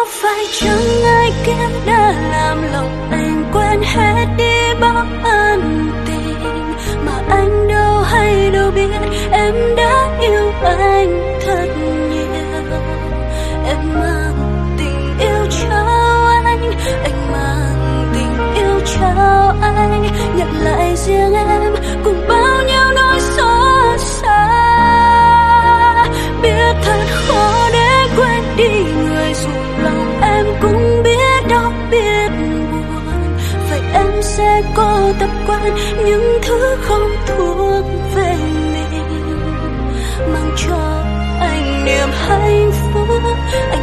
phải chăng ai kia đã làm lòng anh quên hết đi bao ân tình mà anh đâu hay đâu biết em đã yêu anh thật nhiều. Em mang tình yêu trao anh mang tình yêu trao anh, nhận lại riêng em cùng bao nhiêu nỗi xót xa. Biết thật khó để quên đi người dù lòng em cũng biết đau biết buồn, vậy em sẽ có tập quán những thứ không thuộc về mình, mang cho anh niềm hạnh phúc.